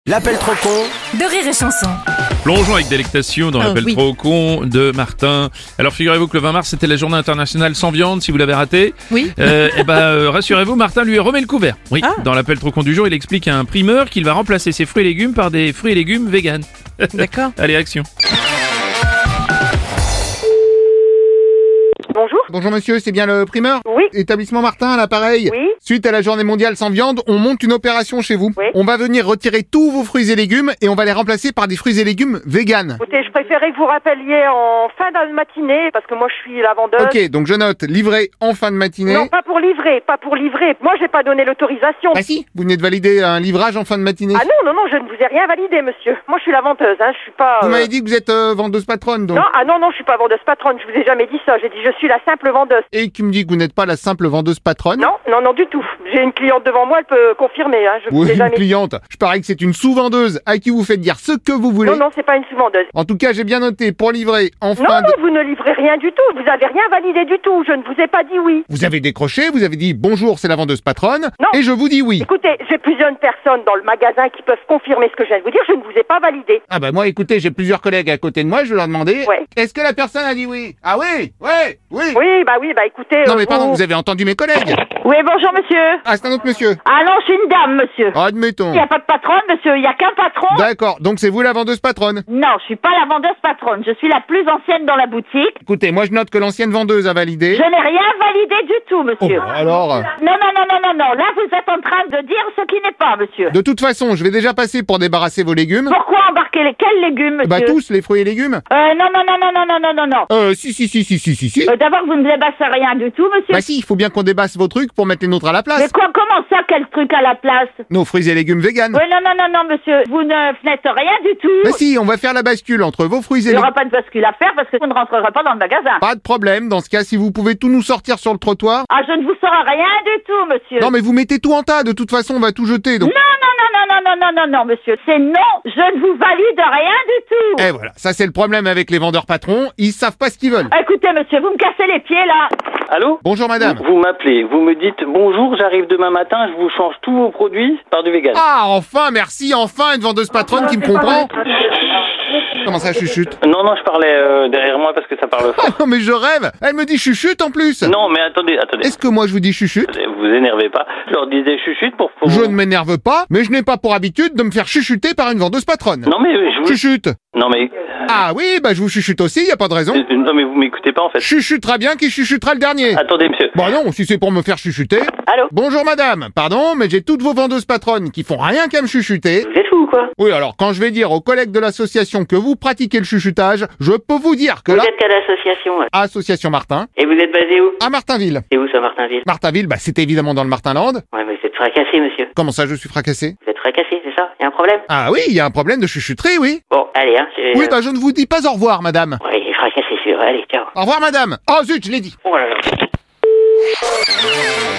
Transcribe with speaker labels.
Speaker 1: L'appel trop con
Speaker 2: de Rire et Chanson.
Speaker 3: Plongeons avec délectation dans l'appel
Speaker 2: oui.
Speaker 3: trop con de Martin. Alors figurez-vous que le 20 mars c'était la journée internationale sans viande, si vous l'avez raté.
Speaker 2: Oui.
Speaker 3: Rassurez-vous, Martin lui remet le couvert. Oui, dans l'appel trop con du jour, il explique à un primeur qu'il va remplacer ses fruits et légumes par des fruits et légumes véganes.
Speaker 2: D'accord.
Speaker 3: Allez, action.
Speaker 4: Bonjour.
Speaker 5: Bonjour monsieur, c'est bien le primeur?
Speaker 4: Oui.
Speaker 5: Établissement Martin à l'appareil.
Speaker 4: Oui.
Speaker 5: Suite à la journée mondiale sans viande, on monte une opération chez vous.
Speaker 4: Oui.
Speaker 5: On va venir retirer tous vos fruits et légumes et on va les remplacer par des fruits et légumes véganes.
Speaker 4: Écoutez, je préférais que vous rappeliez en fin de matinée parce que moi je suis la vendeuse.
Speaker 5: Ok, donc je note, livré en fin de matinée.
Speaker 4: Non, pas pour livrer. Moi j'ai pas donné l'autorisation.
Speaker 5: Ah si, vous venez de valider un livrage en fin de matinée.
Speaker 4: Ah non, je ne vous ai rien validé, monsieur. Moi je suis la vendeuse, je suis pas...
Speaker 5: Vous m'avez dit que vous êtes vendeuse patronne, donc.
Speaker 4: Non, je suis pas vendeuse patronne, je vous ai jamais dit ça. J'ai dit je suis la simple vendeuse.
Speaker 5: Et qui me dit que vous n'êtes pas la simple vendeuse patronne?
Speaker 4: Non, du tout. J'ai une cliente devant moi, elle peut confirmer, je vous
Speaker 5: Oui,
Speaker 4: ai
Speaker 5: une
Speaker 4: jamais dit.
Speaker 5: cliente. Je parie que c'est une sous-vendeuse à qui vous faites dire ce que vous voulez.
Speaker 4: Non, c'est pas une sous-vendeuse.
Speaker 5: En tout cas, j'ai bien noté pour livrer en fin
Speaker 4: Non, vous ne livrez rien du tout. Vous avez rien validé du tout. Je ne vous ai pas dit oui.
Speaker 5: Vous avez décroché, vous avez dit bonjour, c'est la vendeuse patronne.
Speaker 4: Non.
Speaker 5: Et je vous dis oui.
Speaker 4: Écoutez, j'ai plusieurs personnes dans le magasin qui peuvent confirmer ce que je viens de vous dire. Je ne vous ai pas validé.
Speaker 5: Ah bah moi, écoutez, j'ai plusieurs collègues à côté de moi, je vais leur demander.
Speaker 4: Ouais.
Speaker 5: Est-ce que la personne a dit oui? Ah oui.
Speaker 4: Oui, écoutez...
Speaker 5: Non mais pardon, vous avez entendu mes collègues?
Speaker 4: Oui, bonjour, monsieur.
Speaker 5: Ah, c'est un autre monsieur.
Speaker 4: Ah non, je suis une dame, monsieur.
Speaker 5: Admettons.
Speaker 4: Il n'y a pas de patronne, monsieur. Il n'y a qu'un patron.
Speaker 5: D'accord, donc c'est vous la vendeuse patronne.
Speaker 4: Non, je suis pas la vendeuse patronne. Je suis la plus ancienne dans la boutique.
Speaker 5: Écoutez, moi je note que l'ancienne vendeuse a validé.
Speaker 4: Je n'ai rien validé du tout, monsieur.
Speaker 5: Alors,
Speaker 4: Non. Là, vous êtes en train de dire ce qui n'est pas, monsieur.
Speaker 5: de toute façon, je vais déjà passer pour débarrasser vos légumes.
Speaker 4: Pourquoi embarquer quels légumes, monsieur?
Speaker 5: Bah tous, les fruits et légumes.
Speaker 4: Non.
Speaker 5: Si.
Speaker 4: D'abord, vous ne débassez rien du tout, monsieur.
Speaker 5: Bah si, il faut bien qu'on débasse vos trucs pour mettre les nôtres à la
Speaker 4: Mais
Speaker 5: place.
Speaker 4: quoi, comment ça, quel truc à la place?
Speaker 5: Nos fruits et légumes véganes.
Speaker 4: Oui, non, monsieur. Vous ne faites rien du tout.
Speaker 5: Bah si, on va faire la bascule entre vos fruits et
Speaker 4: Il n'y
Speaker 5: légumes.
Speaker 4: aura pas de bascule à faire parce que vous ne rentrerez pas dans le magasin.
Speaker 5: Pas de problème, dans ce cas, si vous pouvez tout nous sortir sur le trottoir.
Speaker 4: Ah, je ne vous sors rien du tout, monsieur.
Speaker 5: Non mais vous mettez tout en tas, de toute façon on va tout jeter donc.
Speaker 4: Non, monsieur. C'est non, je ne vous valide rien du tout.
Speaker 5: Et voilà, ça c'est le problème avec les vendeurs patrons, ils savent pas ce qu'ils veulent.
Speaker 4: Écoutez, monsieur, vous me cassez les pieds, là.
Speaker 6: Allô?
Speaker 5: Bonjour madame.
Speaker 6: Vous m'appelez, vous me dites bonjour, j'arrive demain matin, je vous change tous vos produits par du vegan.
Speaker 5: Ah enfin, merci, enfin une vendeuse patronne qui me comprend. Comment ça chuchote?
Speaker 6: Non, je parlais derrière moi parce que ça parle fort.
Speaker 5: Ah non mais je rêve, elle me dit chuchote en plus.
Speaker 6: Non, mais attendez.
Speaker 5: Est-ce que moi je vous dis chuchote?
Speaker 6: Vous énervez pas. Je leur disais chuchute pour...
Speaker 5: Je ne m'énerve pas, mais je n'ai pas pour habitude de me faire chuchoter par une vendeuse patronne.
Speaker 6: Non, mais je vous...
Speaker 5: Chuchote.
Speaker 6: Non, mais...
Speaker 5: Ah oui, bah je vous chuchote aussi, y a pas de raison.
Speaker 6: Non, mais vous m'écoutez pas, en fait.
Speaker 5: Chuchotera bien qui chuchotera le dernier.
Speaker 6: Attendez, monsieur.
Speaker 5: Bah non, si c'est pour me faire chuchoter.
Speaker 6: Allô?
Speaker 5: Bonjour madame, pardon, mais j'ai toutes vos vendeuses patronnes qui font rien qu'à me chuchoter.
Speaker 6: Vous êtes fou ou quoi?
Speaker 5: Oui, alors quand je vais dire aux collègues de l'association que vous pratiquez le chuchotage, je peux vous dire que
Speaker 7: Vous
Speaker 5: là...
Speaker 7: êtes quelle association?
Speaker 5: Association Martin,
Speaker 7: Et vous êtes basé où?
Speaker 5: à Martinville.
Speaker 7: C'est où ça, Martinville?
Speaker 5: Martinville, bah c'est évidemment dans le Martinland.
Speaker 7: Ouais, mais vous êtes fracassé, monsieur.
Speaker 5: Comment ça, je suis fracassé?
Speaker 7: Vous êtes fracassé, c'est ça? Y a un problème?
Speaker 5: Ah oui, il y a un problème de chuchoterie, oui.
Speaker 7: Bon, allez,
Speaker 5: Oui, bah je ne vous dis pas au revoir, madame.
Speaker 7: Ouais, il est fracassé, sûr. Allez, ciao.
Speaker 5: Au revoir, madame. Oh zut, je l'ai dit.
Speaker 7: Oh là là.